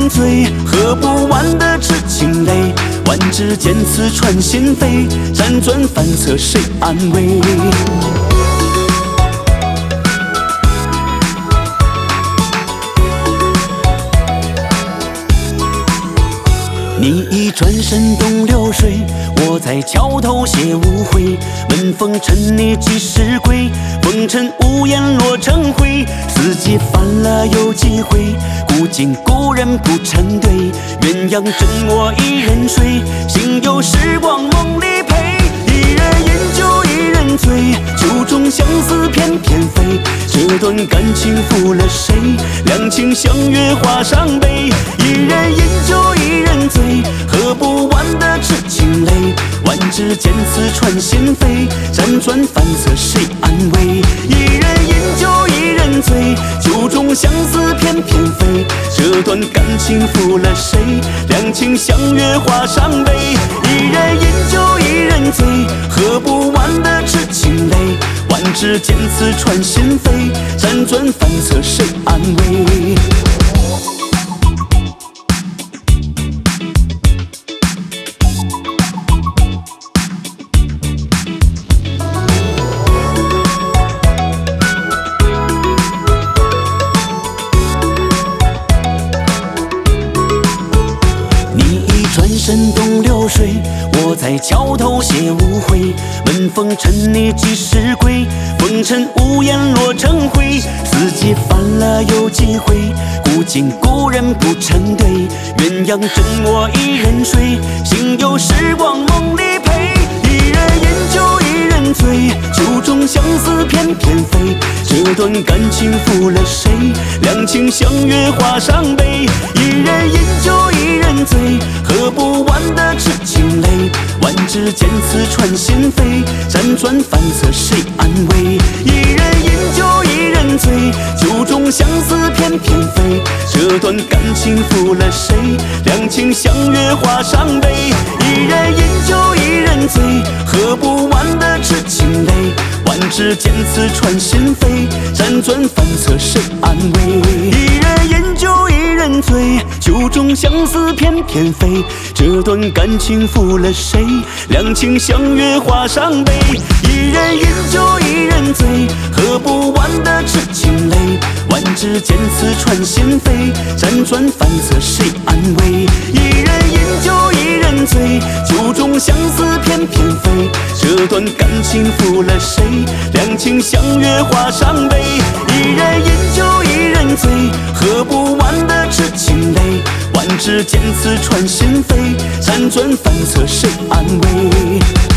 人醉，喝不完的痴情泪，万指尖刺穿心扉，辗转反侧谁安慰？你已转身东流水，我在桥头写无悔。门风尘你几时归？风尘无言落成灰。四季翻了又几回，古今故人不成对。鸳鸯枕我一人睡，心有时光梦里陪。一人饮酒一人醉，酒中相思翩翩飞。这段感情负了谁？两情相悦画上碑。一人饮酒一人醉，喝不完的痴情泪，万指尖刺穿心扉，辗转反侧谁安慰？一人饮酒一人醉，酒中相思翩翩飞。这段感情负了谁？两情相悦画上碑。一人饮酒一人醉，喝不完的痴情泪，万指尖刺穿心扉，辗转反侧谁安慰？身东流水，我在桥头写无悔。门风尘你几时归？风尘无言落成灰。四季翻了又几回，古今故人不成对。鸳鸯枕我一人睡，心有时光梦里陪。一人饮酒一人醉，酒中相思翩翩飞。这段感情负了谁？两情相悦画上碑。一人饮酒一人醉，喝不完的痴情泪，万指尖刺穿心扉，辗转反侧谁安慰？一人饮酒一人醉，酒中相思翩翩飞。这段感情负了谁？两情相悦画上碑。一人饮酒一人醉，喝不完的痴情泪，万指尖刺穿心扉，辗转反侧谁安慰？一人饮酒一人醉，酒中相思翩翩飞。这段感情负了谁？两情相悦画上碑。一人饮酒一人醉，喝不完的痴情泪，万指尖刺穿心扉，辗转反侧谁安慰？一人饮酒一人醉，酒中相思翩翩飞。这段感情负了谁？两情相悦画上碑。一人饮酒一人醉，喝不完的痴情泪，万指尖刺穿心扉，辗转反侧谁安慰？